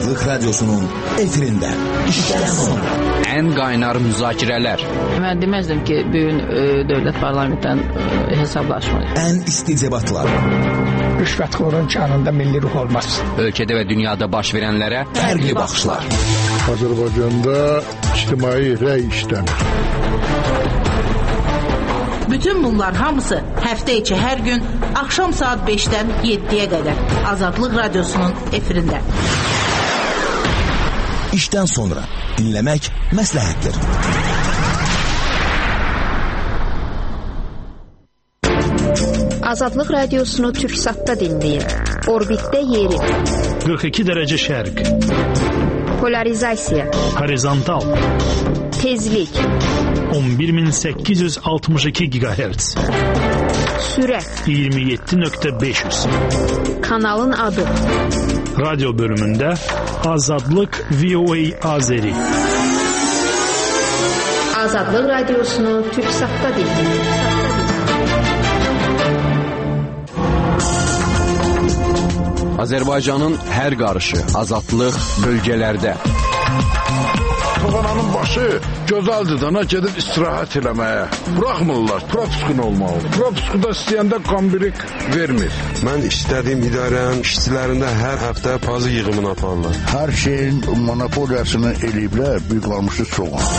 Azadlıq Radyosu'nun efirində. İşdən sonra. Ən qaynar müzakirələr. Mən deməzdim ki, bugün dövlət parlamentdən hesablaşmır. Ən isti debatlar. Rüşvətxorun canında milli ruh olmaz. Ölkədə və dünyada baş verənlərə fərqli baxışlar. Azərbaycanda ictimai rəy işləmir. Bütün bunlar hamısı həftə içi hər gün axşam saat 5-dən 7-yə qədər Azadlıq Radyosu'nun efirində. İşdən sonra dinləmək məsləhətdir. Azadlıq Radiosunu Türksat'ta dinləyin. Orbitdə yeri. 42 dərəcə şərq. Polarizasiya. Horizontal. Tezlik. 11862 GHz. Sürət. 27.500. Kanalın adı. Radyo bölümündə Azadlıq VOA Azeri. Azadlıq Radiosunu Türksat'ta dinləyin. Azərbaycanın hər qarışı, azadlıq bölgələrdə. Toğananın başı gözəldir dana gedib istirahət eləməyə. Buraxmırlar, propiskun olmalı. Propiskuda istəyəndə kombirik vermir. Mən istədiyim idarənin işçilərində hər həftə pazı yığımını aparırlar. Hər şeyin monopoliyasını eləyiblər, büyük qalmışı çoğun.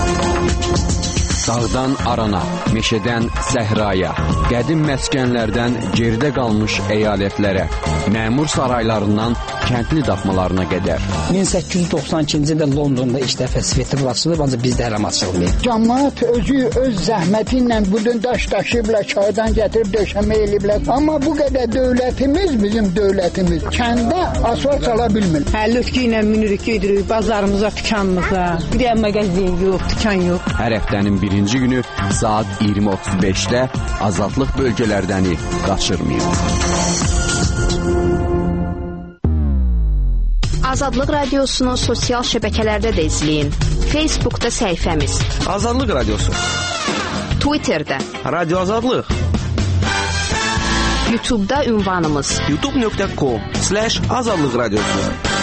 Dağdan arana, meşədən səhraya, qədim məskənlərdən geridə qalmış əyalətlərə, məmur saraylarından kəndli daxmalarına qədər. 1892-ci ildə Londonda ilk dəfə svetofor açılıb, ancaq bizdə hələ açılmayıb. Cəmaət özü öz zəhməti ilə budun daş daşıyıblar, çaydan gətirib döşəmə eləyiblər. Amma bu qədər dövlətimiz, bizim dövlətimiz kəndə asfalt sala bilmir. Lütki ilə minirik, gedirik bazarımıza, dükanımıza. Bir də mağazin yox, dükan yox. Hər həftənin birinci günü saat 20:35-də Azadlıq bölgələrdəni qaçırmayın. Azadlıq Radiosunu sosial şəbəkələrdə də izləyin. Facebookda səhifəmiz Azadlıq Radiosu, Twitterdə Radio Azadlıq, YouTube'da ünvanımız youtube.com/Azadlıq Radiosu.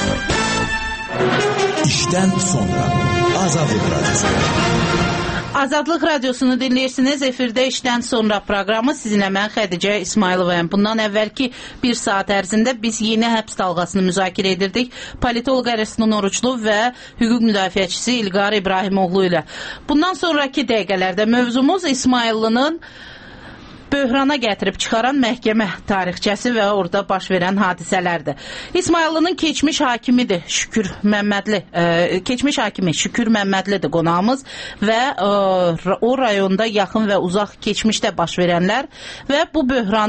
İşdən sonra Azadlıq Radyosu. Azadlıq Radiosunu dinləyirsiniz. Efirdə işdən sonra proqramı sizinlə mən Xədicə İsmayılovayam. Bundan əvvəlki bir saat ərzində biz yeni həbs dalğasını müzakirə edirdik. Politoloq Ərəsnun Oruçlu və hüquq müdafiəçisi İlqar İbrahimoğlu ilə. Bundan sonraki dəqiqələrdə mövzumuz İsmayıllının böhrana gətirib çıxaran məhkəmə tarixçəsi və orada baş verən hadisələrdir. İsmayıllının keçmiş hakimidir Şükür Məmmədli. Keçmiş hakimi Şükür Məmmədlidir qonağımız və o rayonda yaxın və uzaq keçmişdə baş verənlər və bu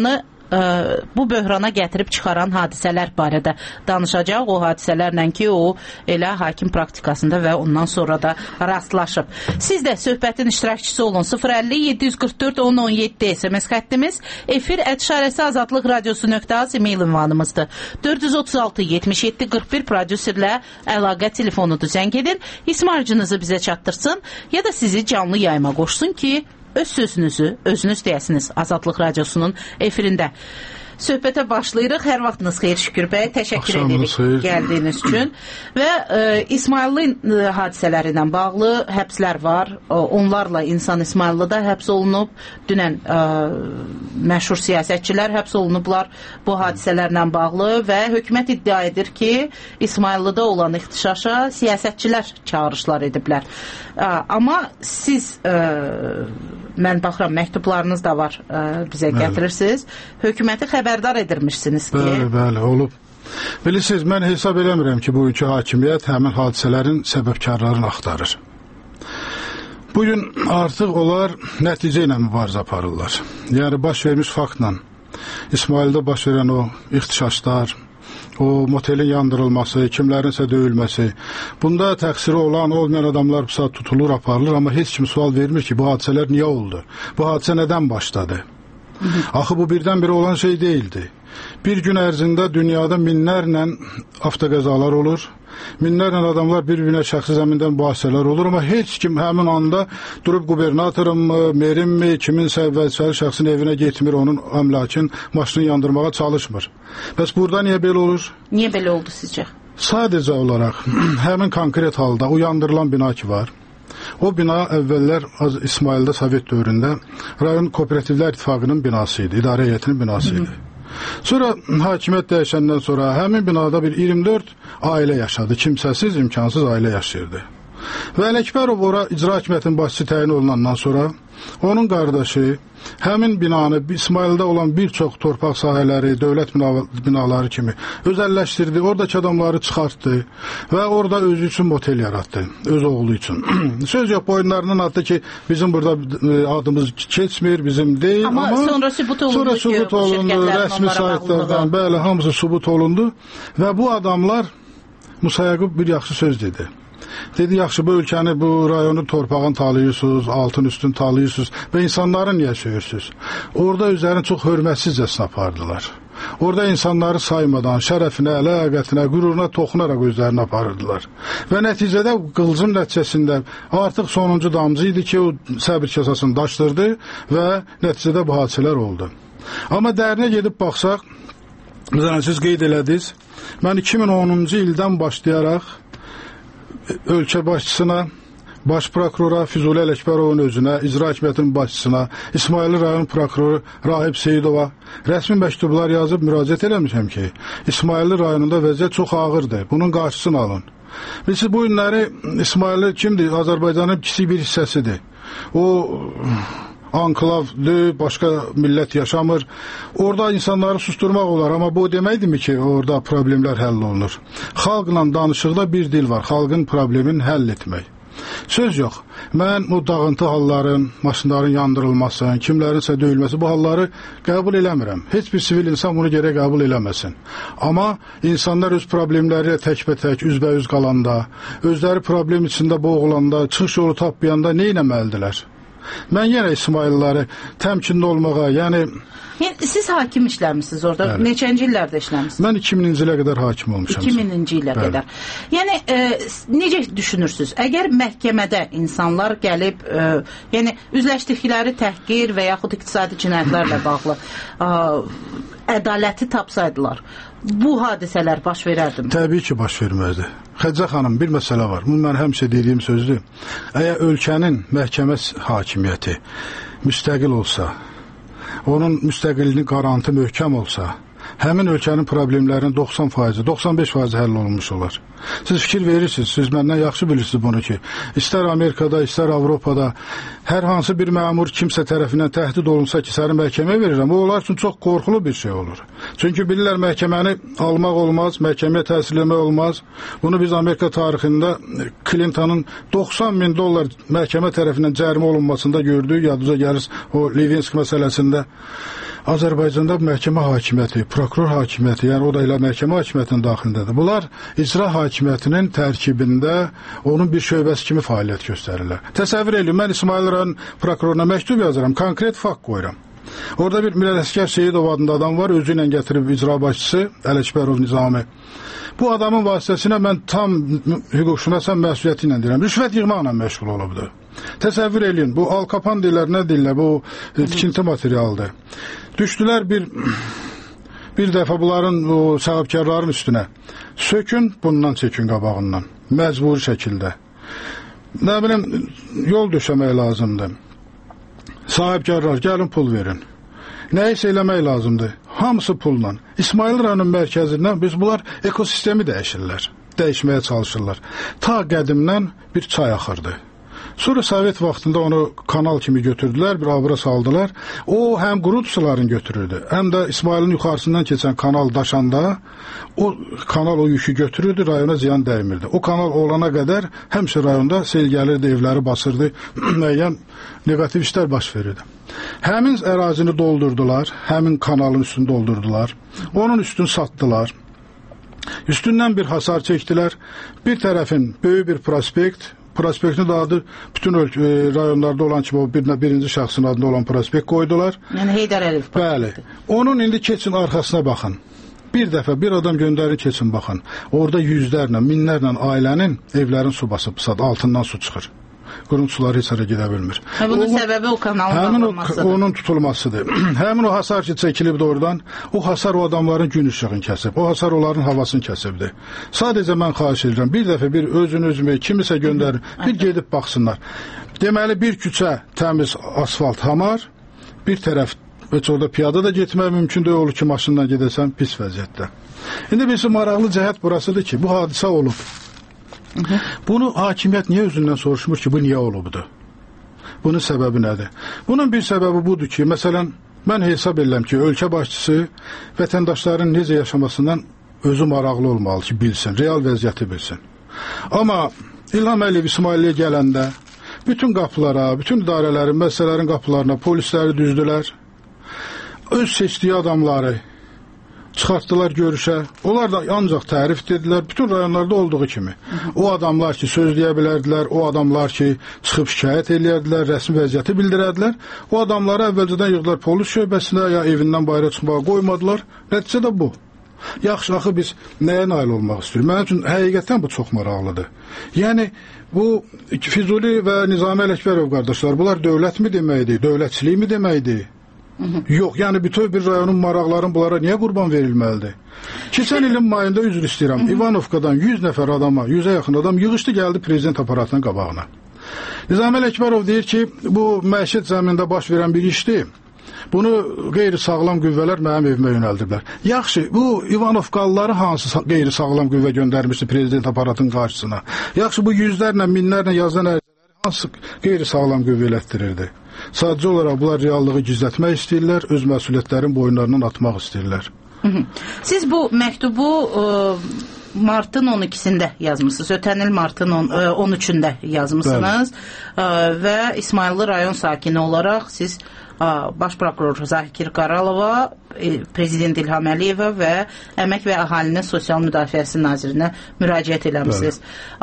böhrana gətirib çıxaran hadisələr barədə danışacaq. O hadisələrlə ki, o elə hakim praktikasında və ondan sonra da rastlaşıb. Siz də söhbətin iştirakçısı olun. 050-744-1017 SMS xəttimiz, efir@azadlıqradiosu.az e-mail ünvanımızdır. 436-77-41 prodüserlə əlaqə telefonudur. Zəng edin, ismarcınızı bizə çatdırsın ya da sizi canlı yayıma qoşsun ki, öz sözünüzü özünüz deyəsiniz Azadlıq Radiosu'nun efirində. Söhbətə başlayırıq. Hər vaxtınız xeyir Şükür bəy. Təşəkkür edirik gəldiyiniz üçün. Və İsmayıllın hadisələri ilə bağlı həbslər var. Onlarla insan İsmayıllıda həbs olunub. Dünən məşhur siyasətçilər həbs olunublar bu hadisələrlə bağlı və hökumət iddia edir ki, İsmayıllıda olan ixtişaşa siyasətçilər çağırışlar ediblər. Amma siz mən baxıram, məktublarınız da var, bizə gətirirsiniz. Hökuməti xəbərdar edirmişsiniz ki... Bəli, olub. Bilirsiniz, mən hesab eləmirəm ki, bugünkü hakimiyyət həmin hadisələrin səbəbkarlarını axtarır. Bugün artıq onlar nəticə ilə mübarizə aparırlar. Yəni, baş vermiş faktla, İsmaildə baş verən o ixtişaşlar, o motelin yandırılması, kimlərinsə döyülməsi, bunda təqsiri olan, olmayan adamlar bu saat tutulur, aparılır, amma heç kim sual vermir ki, bu hadisələr niyə oldu? Bu hadisə nədən başladı? Axı bu birdən-birə olan şey deyildi. Bir gün ərzində dünyada minlərlə avtoqəzalar olur, minlərlə adamlar bir-birinə şəxsi zəmindən mübahisələr olur, amma heç kim həmin anda durub qubernatorunmu, merinmi, kiminsə vəzifəli şəxsin evinə getmir, onun əmlakin maşını yandırmağa çalışmır. Bəs burada niyə belə olur? Niyə belə oldu sizcə? Sadəcə olaraq həmin konkret halda uyandırılan bina ki var, o bina əvvəllər İsmaildə Sovet dövründə rayon kooperativlər ittifaqının binası idi, idarə heyətinin binası idi. Sonra hakimiyyət dəyişəndən sonra həmin binada bir 24 ailə yaşadı, kimsəsiz, imkansız ailə yaşayırdı. Və Ələkbərov ora icra hakimiyyətinin başçısı təyin olunandan sonra onun qardaşı həmin binanı İsmaildə olan bir çox torpaq sahələri, dövlət binaları kimi özəlləşdirdi, oradakı adamları çıxartdı və orada özü üçün motel yaratdı, öz oğlu üçün. Söz yox, boyunlarının adı ki, bizim burada adımız keçmir, bizim deyil. Amma sonra sübut olundu ki, rəsmi saytlardan, bəli, hamısı sübut olundu və bu adamlar Musa Yaqub bir yaxşı söz dedi. Dedi, yaxşı, bu ölkəni, bu rayonu torpağın talayırsınız, altın üstün talayırsınız və insanları niyə söyürsünüz? Orada özlərini çox hörmətsizcəsinə apardılar. Orada insanları saymadan, şərəfinə, ləyaqətinə, qüruruna toxunaraq özlərini aparırdılar. Və nəticədə qılcım nəticəsində artıq sonuncu damcı idi ki, o səbir kasasını daşdırdı və nəticədə bu hadisələr oldu. Amma dərinə gedib baxsaq, siz qeyd elədiniz, mən 2010-cu ildən başlayaraq ölkə başçısına, baş prokurora Füzuli Ələkbərovun özünə, icra hakimiyyətinin başçısına, İsmailli rayon prokuroru Rahib Seyidova rəsmi məktublar yazıb müraciət eləmişəm ki, İsmailli rayonunda vəziyyət çox ağırdır, bunun qarşısını alın. Bilirsiniz, bu günləri İsmailli kimdir? Azərbaycanın kiçik bir hissəsidir. O anklavdır, başqa millət yaşamır. Orada insanları susturmaq olar, amma bu deməkdirmi ki, orada problemlər həll olunur. Xalqla danışıqda bir dil var, xalqın problemini həll etmək. Söz yox, mən o dağıntı halların, maşınların yandırılması, kimlərinsə döyülməsi, bu halları qəbul eləmirəm. Heç bir sivil insan bunu gərək qəbul eləməsin. Amma insanlar öz problemləri təkbətək, üzbəyüz qalanda, özləri problem içində boğulanda, çıxış yolu tapmayanda nə etməlidirlər? Mən yenə İsmailləri təmkinli olmağa, yəni siz hakim işləmişsiniz orada. Bəli. Neçənci illərdə işləmişsiniz? Mən 2000-ci ilə qədər hakim olmuşam. 2000-ci ilə qədər. Yəni necə düşünürsünüz? Əgər məhkəmədə insanlar gəlib, yəni üzləşdikləri təhqir və yaxud iqtisadi cinayətlərlə bağlı ədaləti tapsaydılar, bu hadisələr baş verərdimi? Təbii ki, baş verməzdi. Xədicə xanım, bir məsələ var. Bunu mən həmişə dediyim sözdür. Əgər ölkənin məhkəmə hakimiyyəti müstəqil olsa, onun müstəqilliyini qarantı möhkəm olsa, həmin ölkənin problemlərinin 90%, 95% həll olunmuş olar. Siz fikir verirsiniz, siz məndən yaxşı bilirsiniz bunu ki, istər Amerikada, istər Avropada hər hansı bir məmur kimsə tərəfindən təhdid olunsa ki, səni məhkəməyə verirəm, o onlar üçün çox qorxulu bir şey olur. Çünki bilirlər, məhkəməni almaq olmaz, məhkəməyə təhsil etmək olmaz. Bunu biz Amerika tarixində Clinton'ın $90,000 məhkəmə tərəfindən cərimə olunmasında gördük, yadınıza gəlir o Levinski məsələsində. Azərbaycanda məhkəmə hakimiyyəti, prokuror hakimiyyəti, yəni o da elə məhkəmə hakimiyyətinin daxilindədir. Bunlar icra hakimiyyətinin tərkibində onun bir şöbəsi kimi fəaliyyət göstərirlər. Təsəvvür edin, mən İsmail rayon prokuroruna məktub yazıram, konkret fakt qoyuram. Orada bir Mirələskər Seyidov adında adam var, özü ilə gətirib icra başçısı Ələkbərov Nizami. Bu adamın vasitəsilə mən tam hüquqşünasan məsuliyyəti ilə deyirəm, rüşvət yığmaqla məşğul olubdur. Təsəvvür edin, bu Al Capone deyirlər, nə deyirlər, bu tikinti materialıdır. Düşdülər bir dəfə bunların o sahibkarların üstünə. Sökün, bundan çəkin qabağından. Məcburi şəkildə. Nə bilim, yol döşəmək lazımdır. Sahibkarlar, gəlin pul verin. Nəyisə eləmək lazımdır. Hamısı pulla. İsmail rayonun mərkəzindən biz bunlar ekosistemi dəyişirlər. Dəyişməyə çalışırlar. Ta qədimdən bir çay axırdı. Sonra Sovet vaxtında onu kanal kimi götürdülər, bir abura saldılar. O həm qurut sularını götürürdü, həm də İsmailin yuxarısından keçən kanal daşanda o kanal o yükü götürürdü, rayona ziyan dəymirdi. O kanal olana qədər həmişə rayonda sel gəlirdi, evləri basırdı, müəyyən negativ işlər baş verirdi. Həmin ərazini doldurdular, həmin kanalın üstünü doldurdular, onun üstünü satdılar. Üstündən bir hasar çəkdilər. Bir tərəfin böyük bir prospekt, prospektin də adı bütün rayonlarda olan kimi o birinci şəxsin adında olan prospekt qoydular. Yəni Heydər Əliyev prospekti. Bəli. Onun indi keçin arxasına baxın. Bir dəfə bir adam göndərin keçin baxın. Orada yüzlərlə, minlərlə ailənin evlərin su basıb, altından su çıxır. qurumçuları heç yerə gedə bilmir. Bunun səbəbi o kanalın bağlanmasıdır. Onun tutulmasıdır. Həmin o hasar ki, çəkilib doğrudan, o hasar o adamların gün işığını kəsib, o hasar onların havasını kəsibdir. Sadəcə mən xahiş edirəm, bir dəfə bir özünüzmü, kimisə göndərin, bir gedib baxsınlar. Deməli, bir küçə təmiz asfalt hamar, bir tərəf heç orada piyada da getmək mümkün deyil, olur ki, maşından gedəsən pis vəziyyətdə. İndi birisi maraqlı cəhət burasıdır ki, bu hadisə olub. Bunu hakimiyyət niyə özündən soruşmur ki, bu niyə olubdur? Bunun səbəbi nədir? Bunun bir səbəbi budur ki, məsələn, mən hesab edirəm ki, ölkə başçısı vətəndaşların necə yaşamasından özü maraqlı olmalı ki, bilsin, real vəziyyəti bilsin. Amma İlham Əliyev İsmailliyə gələndə bütün qapılara, bütün idarələrin, məsələlərin qapılarına polisləri düzdülər, öz seçdiyi adamları çıxartdılar görüşə. Onlar da ancaq tərif dedilər, bütün rayonlarda olduğu kimi. O adamlar ki, söz deyə bilərdilər, o adamlar ki, çıxıb şikayət eləyərdilər, rəsmi vəziyyəti bildirədilər, o adamları əvvəlcədən yığdılar polis şöbəsinə, ya evindən bayra çıxmağa qoymadılar. Nəticə də bu. Yaxşı, axı biz nəyə nail olmaq istəyirik? Mənim üçün həqiqətən bu çox maraqlıdır. Yəni, bu Füzuli və Nizami Ələkbərov qardaşlar, bunlar dövlətmi deməkdir, dövlətçilik mi deməkdir? Yox, yəni bütün bir rayonun maraqların bunlara niyə qurban verilməlidir? Keçən ilin mayında üzr istəyirəm, İvanovkadan 100 nəfər adama, 100-ə yaxın adam yığışdı, gəldi prezident aparatının qabağına. Nizami Ələkbərov deyir ki, bu məişət zəmində baş verən bir işdir. Bunu qeyri-sağlam qüvvələr mənim evimə yönəldiblər. Yaxşı, bu İvanovkalıları hansı qeyri-sağlam qüvvə göndərmişdi prezident aparatının qarşısına? Yaxşı, bu yüzlərlə, minlərlə yazılan ərizələri hansı qeyri-sağlam qüvvə elətdirirdi? Sadəcə olaraq bunlar reallığı gizlətmək istəyirlər, öz məsuliyyətlərin boyunlarından atmaq istəyirlər. Siz bu məktubu martın 12-sində yazmışsınız. Ötən il martın 13-də yazmışsınız və İsmayıllı rayon sakini olaraq siz Baş prokuror Zahir Qaralova, Prezident İlham Əliyevə və Əmək və Əhalinin Sosial Müdafiəsi Nazirinə müraciət eləmişsiniz.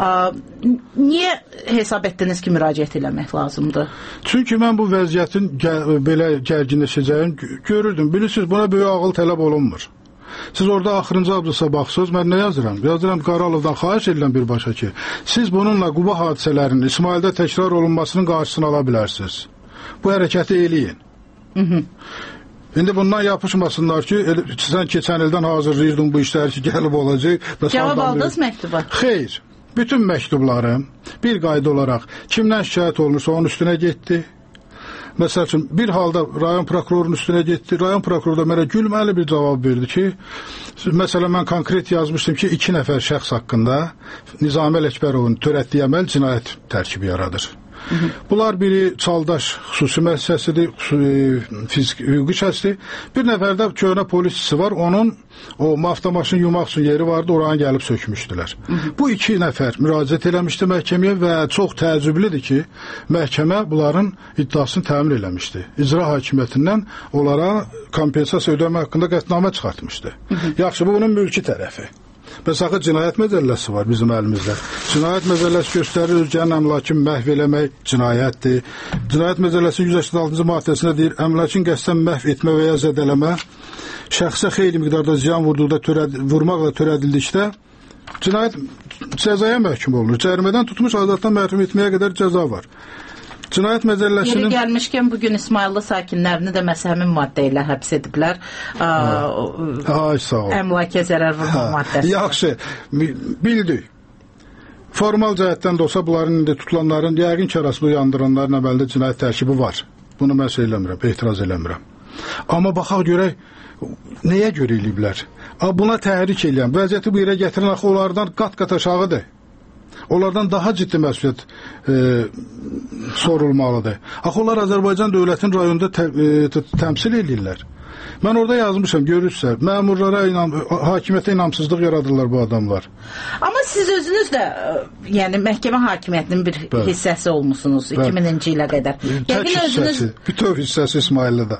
Niyə hesab etdiniz ki, müraciət eləmək lazımdır? Çünki mən bu vəziyyətin belə gərginləşəcəyini görürdüm. Bilirsiniz, buna böyük ağıl tələb olunmur. Siz orada axırıncı abdüsə baxsınız, mən nə yazıram? Yazıram Qaralovdan xahiş edirəm birbaşa ki, siz bununla Quba hadisələrinin İsmaildə təkrar olunmasının qarşısını ala bilərsiniz. Bu hərəkəti eləyin. İndi bundan yapışmasınlar ki, sən keçən ildən hazırlayırdın bu işləri ki, gəlib olacaq. Cavab aldınız məktuba? Xeyr. Bütün məktublarım bir qayda olaraq kimdən şikayət olunursa onun üstünə getdi. Məsəl üçün, bir halda rayon prokurorunun üstünə getdi. Rayon prokuroru da mənə gülməli bir cavab verdi ki, məsələn, mən konkret yazmışdım ki, 2 nəfər şəxs haqqında Nizami Ələkbərovun törətdiyi əməl cinayət tərkibi yaradır. Bunlar biri Çaldaş xüsusi müəssisəsidir, hüquqi şəxsdir. Bir nəfər də köhnə polisçisi var, onun o avtomaşını yumaq üçün yeri vardı, oranı gəlib sökmüşdülər. Bu 2 nəfər müraciət eləmişdi məhkəməyə və çox təəccüblidir ki, məhkəmə bunların iddiasını təmin eləmişdi. İcra hakimiyyətindən onlara kompensasiya ödəmə haqqında qətnamə çıxartmışdı. Yaxşı, bu bunun mülki tərəfi. Bəs axı cinayət məcəlləsi var bizim əlimizdə. Cinayət məcəlləsi göstərir, özgənin əmlakını məhv eləmək cinayətdir. Cinayət məcəlləsinin 186-cı maddəsində deyir, əmlakin qəsdən məhv etmə və ya zədələmə, şəxsə xeyli miqdarda ziyan vurmaqla törədildikdə cinayət cəzaya məhkum olunur. Cərimədən tutmuş azadlıqdan məhrum etməyə qədər cəza var. Cinayət məcəlləsinin... Yeri gəlmişkən bugün İsmayıllı sakinlərini də məhz həmin maddə ilə həbs ediblər. Əmlakə zərər vurma maddəsi. Yaxşı, bildik. Formal cəhətdən də olsa bunların indi tutulanların, yəqin ki, arasında uyandıranların əməlində cinayət tərkibi var. Bunu mən eləmirəm, etiraz eləmirəm. Amma baxaq görək, nəyə görə eləyiblər? Buna təhrik eləyəm. Vəziyyəti bu yerə gətirən axı onlardan qat-qat aşağıdır. Onlardan daha ciddi məsuliyyət sorulmalıdır. Axı onlar Azərbaycan dövlətin rayonunda təmsil edirlər. Mən orada yazmışam, görürsünüz, məmurlara, hakimiyyətə inamsızlıq yaradırlar bu adamlar. Amma siz özünüz də yəni məhkəmə hakimiyyətinin bir hissəsi olmusunuz 2000-ci ilə qədər. Tək hissəsi, bütöv hissəsi İsmaillidə.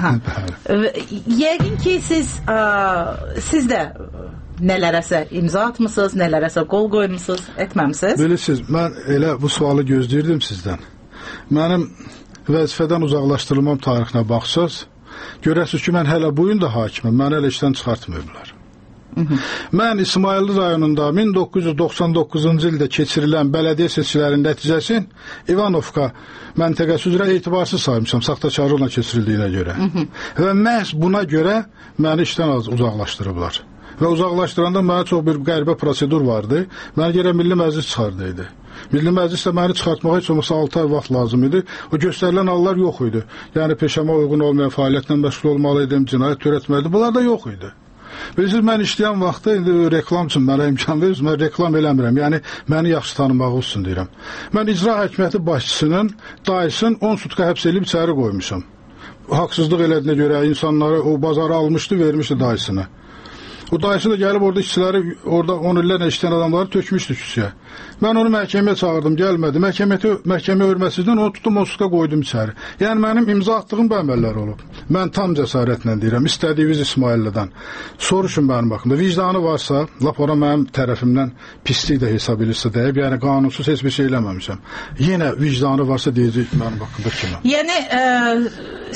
Yəqin ki, siz də nələrəsə imza atmışsınız, nələrəsə qol qoymuşsunuz, etməmişsiniz? Bilirsiniz, mən elə bu sualı gözləyirdim sizdən. Mənim vəzifədən uzaqlaşdırılmam tarixinə baxsaz, görəsiniz ki, mən hələ bugün də hakiməm, məni elə işdən çıxartmayıblar. Mən İsmayıllı rayonunda 1999-cu ildə keçirilən bələdiyyə seçkilərinin nəticəsini İvanovka məntəqəsi üzrə etibarsız saymışam, saxtakarlıqla keçirildiyinə görə. Və məhz buna görə məni işdən uzaqlaşdırıblar. Və uzaqlaşdıranda mənə çox bir qəribə prosedur vardı. Mənə görə Milli Məclis çıxardıydı. Milli Məclisdə məni çıxartmağa heç olmasa 6 ay vaxt lazım idi. O göstərilən hallar yox idi. Yəni peşəmə uyğun olmayan fəaliyyətlə məşğul olmalıydım, cinayət törətməliydim. Bunlar da yox idi. Bilirsiniz, mən işləyən vaxtda indi reklam üçün mənə imkan verirsiniz, mən reklam eləmirəm. Yəni, məni yaxşı tanımaq olsun deyirəm. Mən icra hakimiyyəti başçısının dayısını 10 sutka həbs edib içəri qoymuşam. Haqsızlıq elədiyinə görə insanları o bazara almışdı, vermişdi dayısını. O dayısı da gəlib orada işçiləri, orada 10 illərlə işləyən adamları tökmüşdü küçüyə. Mən onu məhkəməyə çağırdım, gəlmədi. Məhkəmə hörmətsizdən onu tutdum, o sutka qoydum içəri. Yəni mənim imza attığım bu əməllər olub. Mən tam cəsarətlə deyirəm, istədiyiniz İsmayıllıdan. Soruşun mənim haqqımda. Vicdanı varsa, lap ora mənim tərəfimdən pislik də hesab edirsə deyib, yəni qanunsuz heç bir şey eləməmişəm. Yenə vicdanı varsa deyəcək mənim haqqımda kimə. Yəni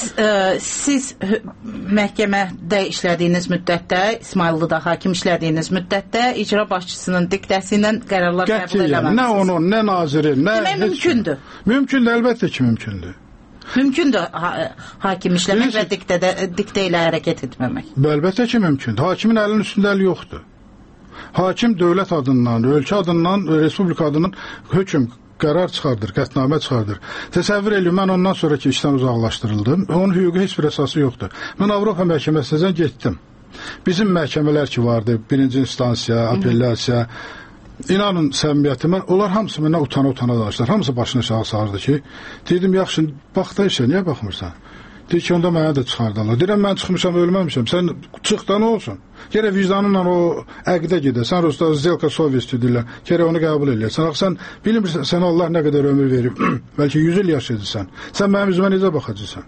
siz məhkəmədə işlədiyiniz müddətdə, İsmayıllıda hakim işlədiyiniz müddətdə icra başçısının diktəsi ilə qərarlar qəbul eləməmişsiniz. Nə onun, nə nazirin, nə... Demək mümkündür. Mümkündür, əlbəttə ki, mümkündür. Mümkündür hakim işləmək və diktə ilə hərəkət etməmək. Əlbəttə ki, mümkündür. Hakimin əlinin üstündə əli yoxdur. Hakim dövlət adından, ölkə adından, respublika adından hökm, qərar çıxardır, qətnamə çıxardır. Təsəvvür edin, mən ondan sonraki işdən uzaqlaşdırıldım. Onun hüquqi heç bir əsası yoxdur. Mən Avropa məhkəməsinə getdim. Bizim məhkəmələr ki vardı, birinci instansiya, apellyasiya, inanın səmimiyyətimə, onlar hamısı mənə utana danışdılar. Hamısı başını aşağı sardı ki, deydim, yaxşı, bax da işə, niyə baxmırsan? Deyir ki, onda mənə də çıxardarlar. Deyirəm, mən çıxmışam, ölməmişəm, sən çıx da nə olsun? Gərək vicdanınla o əqdə gedə, sən Rusda Zelka Sovyesti deyirlər, gərək onu qəbul eləyirsən. Sən bilmirsən, sənə Allah nə qədər ömür verib, bəlkə 100 il yaşayacaqsan. Sən mənim üzümə necə baxacaqsan?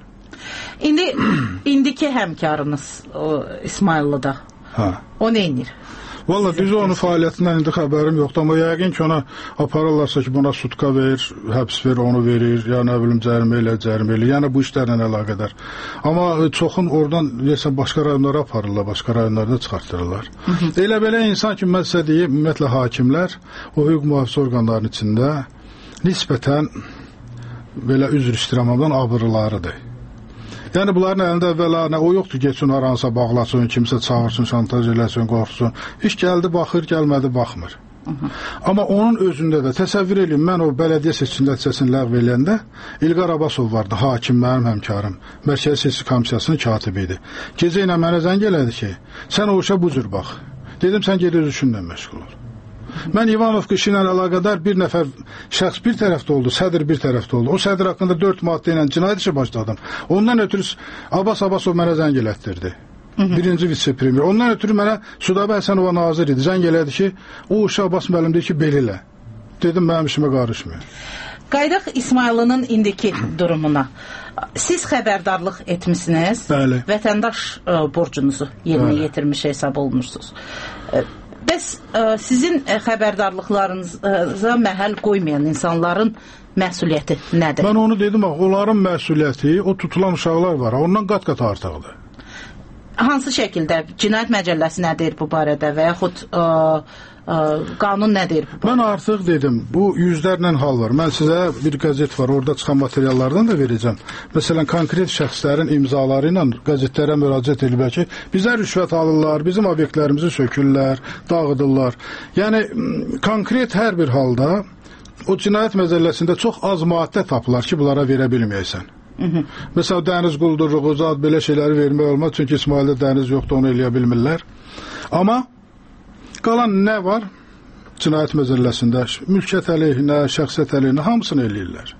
İndiki həmkarınız İsmayıllıda, o nə edir? Valla düzü onun fəaliyyətindən indi xəbərim yoxdur, amma yəqin ki ona aparırlarsa ki buna sutka ver, həbs ver, onu verir, ya nə bilim cərimə elə, yəni bu işlərlə əlaqədar. Amma çoxun oradan deyəsən başqa rayonlara aparırlar, başqa rayonlarda çıxartdırırlar. Elə belə insan ki, mən sizə deyim, ümumiyyətlə hakimlər o hüquq mühafizə orqanlarının içində nisbətən belə üzr istəyirəm abırlarıdır. Yəni bunların əlində əvvəla o yoxdur, geçsin haransa bağlasın, kimsə çağırsın, şantaj eləsin, qorxsun. İş gəldi, baxır, gəlmədi, baxmır. Amma onun özündə də təsəvvür edin, mən o bələdiyyə seçki nəticəsini ləğv eləyəndə İlqar Abbasov vardı, hakim, mənim həmkarım, Mərkəzi Seçki Komissiyasının katibi idi. Gecə ilə mənə zəng elədi ki, sən o işə bu cür bax. Dedim, sən gedir düşünlə məşğul ol. Mən İvanovka işi ilə əlaqədar bir nəfər şəxs bir tərəfdə oldu, sədr bir tərəfdə oldu. O sədr haqqında 4 maddə ilə cinayət işi başladım. Ondan ötürü Abbasov mənə zəng elətdirdi. Birinci vitse-premier. Ondan ötürü mənə Sudabə Həsənova nazir idi. Zəng elədi ki, o işi Abbas müəllim deyir ki, belilə. Dedim, mənim işimə qarışmıyor. Qaydaq İsmayıllının indiki durumuna. Siz xəbərdarlıq etmişsiniz. Bəli. Vətəndaş borcunuzu yerinə yetirmiş hesab olunursunuz. Bəs sizin xəbərdarlıqlarınıza məhəl qoymayan insanların məsuliyyəti nədir? Mən onu dedim, onların məsuliyyəti, o tutulan uşaqlar var, ondan qat-qat artıqdır. Hansı şəkildə? Cinayət məcəlləsi nə deyir bu barədə və yaxud qanun nə deyir bu barədə? Mən artıq dedim, bu yüzlərlə hal var. Mən sizə bir qəzet var, orada çıxan materiallardan da verəcəm. Məsələn, konkret şəxslərin imzaları ilə qəzetlərə müraciət ediblər ki, bizə rüşvət alırlar, bizim obyektlərimizi sökürlər, dağıdırlar. Yəni, konkret hər bir halda o cinayət məcəlləsində çox az maddə tapılar ki, bunlara verə bilməyəsən. Məsələn, dəniz quldurluğu, zat belə şeyləri vermək olmaz, çünki İsmaildə dəniz yoxdur, onu eləyə bilmirlər. Amma qalan nə var cinayət məcəlləsində? Mülkiyyət əleyhinə, şəxsiyyət əleyhinə hamısını eləyirlər.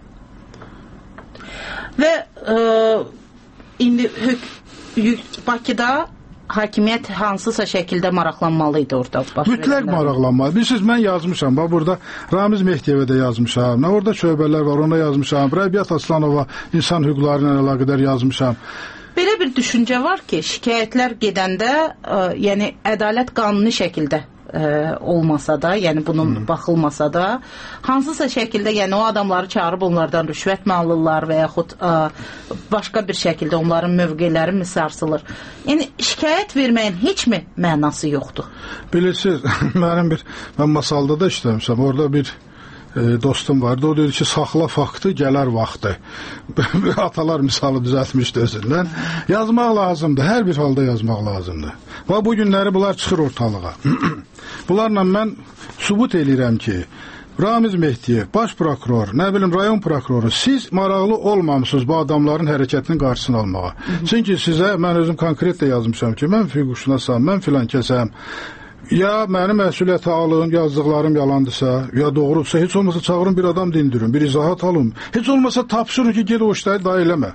Və indi Bakıda hakimiyyət hansısa şəkildə maraqlanmalı idi orada. Mütləq maraqlanmalı. Bilirsiniz, mən yazmışam. Burada Ramiz Mehdiyevə də yazmışam. Orada şöbələr var, ona yazmışam. Rəbiyyət Aslanova insan hüquqları ilə əlaqədar yazmışam. Belə bir düşüncə var ki, şikayətlər gedəndə, yəni ədalət qanuni şəkildə olmasa da, yəni bunun baxılmasa da, hansısa şəkildə, yəni o adamları çağırıb onlardan rüşvət mi alırlar və yaxud başqa bir şəkildə onların mövqeləri mi sarsılır? Yəni şikayət verməyin heç mi mənası yoxdur? Bilirsiniz, mən masalda da işləmişəm, orada bir dostum vardı, o deyir ki, saxla faktı, gələr vaxtı. Atalar misalı düzəltmişdi özündən. Yazmaq lazımdır, hər bir halda yazmaq lazımdır. Və bu günləri bunlar çıxır ortalığa. Bunlarla mən sübut eləyirəm ki, Ramiz Mehdiyev, baş prokuror, nə bilim, rayon prokuroru, siz maraqlı olmamışsınız bu adamların hərəkətinin qarşısını almağa. Çünki sizə, mən özüm konkret də yazmışam ki, mən hüquqşünasam, mən filan kəsəm, ya mənim məsuliyyətə alın, yazdıqlarım yalandırsa, ya doğrudursa, heç olmasa çağırın bir adam dindirin, bir izahat alın. Heç olmasa tapşırın ki, ged o işləri daha eləmə.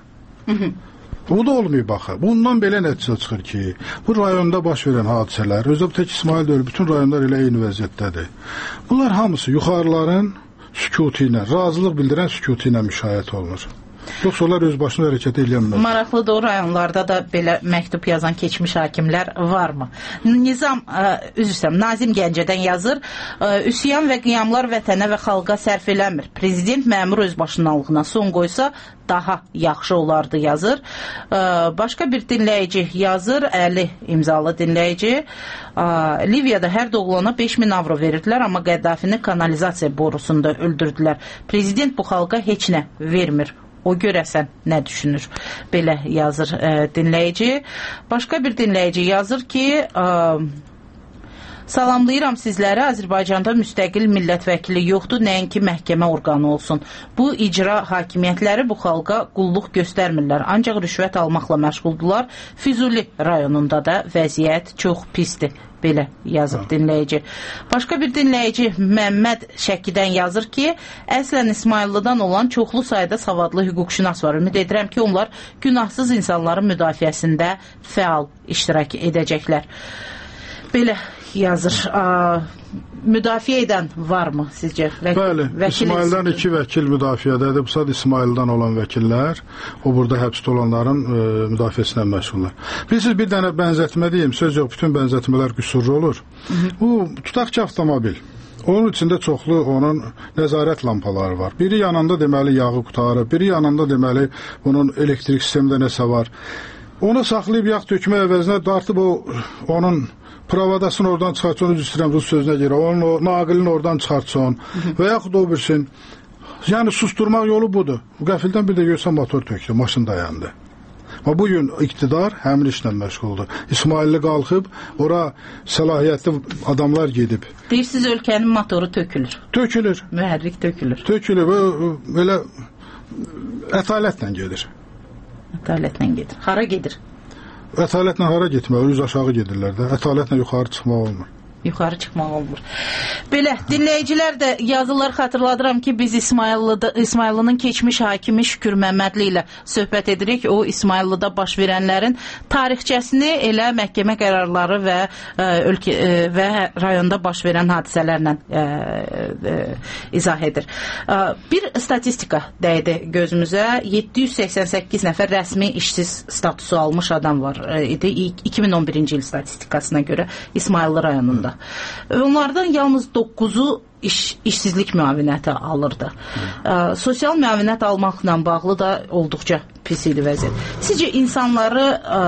Bu da olmuyor baxı. Bundan belə nəticə çıxır ki, bu rayonda baş verən hadisələr, özü tək İsmail deyil, bütün rayonlar elə eyni vəziyyətdədir. Bunlar hamısı yuxarıların sükutu ilə, razılıq bildirən sükutu ilə müşahidə olunur. Yoxsa onlar öz başına hərəkət edilməz. Maraqlıdır, o rayonlarda da belə məktub yazan keçmiş hakimlər varmı? Nizam, Nazim Gəncədən yazır, üsyan və qiyamlar vətənə və xalqa sərf eləmir. Prezident məmur özbaşınalığına son qoysa daha yaxşı olardı yazır. Başqa bir dinləyici yazır, Əli imzalı dinləyici. Liviyada hər doğulana 5000 avro verirdilər, amma Qəddafini kanalizasiya borusunda öldürdülər. Prezident bu xalqa heç nə vermir. O görəsən nə düşünür? Belə yazır dinləyici. Başqa bir dinləyici yazır ki, salamlayıram sizləri, Azərbaycanda müstəqil millət vəkili yoxdur, nəinki məhkəmə orqanı olsun. Bu icra hakimiyyətləri bu xalqa qulluq göstərmirlər, ancaq rüşvət almaqla məşğuldular. Füzuli rayonunda da vəziyyət çox pisdir. Belə yazıb dinləyici. Başqa bir dinləyici Məmməd Şəkidən yazır ki, əslən İsmaillıdan olan çoxlu sayda savadlı hüquqşünas var. Ümid edirəm ki, onlar günahsız insanların müdafiəsində fəal iştirak edəcəklər. Belə yazır. Müdafiə edən varmı sizcə? Bəli, İsmaildən 2 vəkil müdafiədədir. Bu saat İsmaildən olan vəkillər, o burada həbsdə olanların müdafiəsinə məşğullar. Bilirsiniz, bir dənə bənzətmə deyim, söz yox, bütün bənzətmələr qüsurlu olur. Bu, tutaq ki, avtomobil. Onun içində çoxlu onun nəzarət lampaları var. Biri yanında deməli yağı qutarı, biri yanında deməli bunun elektrik sistemində nəsə var. Onu saxlayıb yağ tökmə əvəzinə dartıb onun pravadasını oradan çıxartsın, üzr istəyirəm rus sözünə görə, onun o naqilini oradan çıxartsın və yaxud o birsin. Yəni, susturmaq yolu budur. Qəfildən bir də görsən motor tökdü, maşın dayandı. Amma bugün iqtidar həmin işlə məşğuldur. İsmailli qalxıb, ora səlahiyyətli adamlar gedib. Deyirsiniz, ölkənin motoru tökülür. Tökülür. Mühərrik tökülür. Tökülür, belə ətalətlə gedir. Ətalətlə gedir. Hara gedir? Ətalətlə hara getmək, üz aşağı gedirlər də. Ətalətlə yuxarı çıxmaq olmur. Yuxarı çıxmaq olmur. Belə, dinləyicilər də yazılar xatırladıram ki, biz İsmaillının keçmiş hakimi Şükür Məmmədli ilə söhbət edirik. O, İsmaillıda baş verənlərin tarixçəsini elə məhkəmə qərarları və rayonda baş verən hadisələrlə izah edir. Bir statistika dəydi gözümüzə. 788 nəfər rəsmi işsiz statusu almış adam var idi. 2011-ci il statistikasına görə İsmaillı rayonunda. Onlardan yalnız 9-u işsizlik müavinəti alırdı. Sosial müavinət almaqla bağlı da olduqca pis idi vəziyyət. Sizcə insanları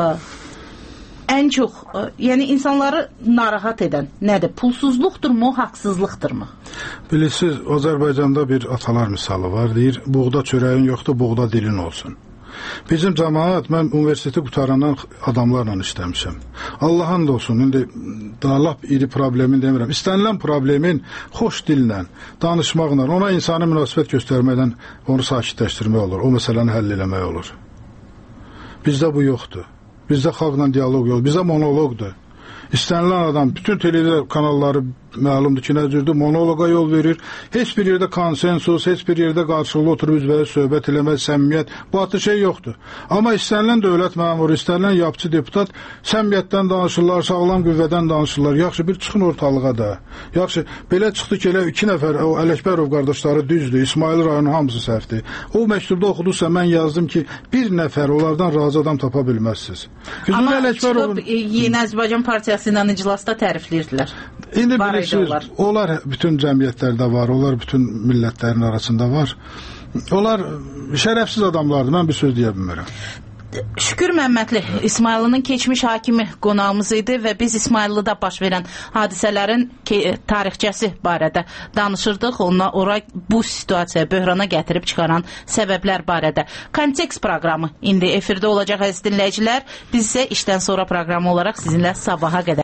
ən çox, yəni insanları narahat edən nədir? Pulsuzluqdurmu, haqsızlıqdırmı? Bilirsiniz, Azərbaycanda bir atalar misalı var. Deyir, buğda çörəyin yoxdur, buğda dilin olsun. Bizim cəmaat, mən universiteti qutarandan adamlarla işləmişəm. Allah'ın da olsun, indi daha lap iri problemin demirəm. İstənilən problemin xoş dillə, danışmaqla, ona insani münasibət göstərməkdən onu sakitləşdirmək olur, o məsələni həll eləmək olur. Bizdə bu yoxdur. Bizdə xalqla diyaloq yoxdur, bizdə monoloqdur. İstənilən adam, bütün televizyon kanalları məlumdur ki, nə cürdür, monoloqa yol verir. Heç bir yerdə konsensus, heç bir yerdə qarşılıqlı oturub üzvəyə söhbət eləmək, səmimiyyət, bu adlı şey yoxdur. Amma istənilən dövlət məmuru, istənilən yapıcı deputat səmimiyyətdən danışırlar, sağlam qüvvədən danışırlar. Yaxşı, bir çıxın ortalığa da. Yaxşı, belə çıxdı ki, elə 2 nəfər, o Ələkbərov qardaşları düzdür, İsmail rayonu hamısı səhvdir. O məktubda oxudursa, mən yazdım ki, bir nəfər onlardan razı adam tapa bilməzsiniz. Amma çıxıb Yeni Azərbaycan Partiyası ilə iclasda tərifləyirdilər. İndi bilirsiniz, onlar bütün cəmiyyətlərdə var, onlar bütün millətlərin arasında var. Onlar şərəfsiz adamlardır, mən bir söz deyə bilmirəm. Şükür Məmmədli, İsmayılının keçmiş hakimi qonağımız idi və biz İsmayıllıda baş verən hadisələrin tarixçəsi barədə danışırdıq. Ora bu situasiyaya, böhrana gətirib çıxaran səbəblər barədə. Kontekst proqramı indi efirdə olacaq əziz dinləyicilər. Biz isə işdən sonra proqramı olaraq sizinlə sabaha qədər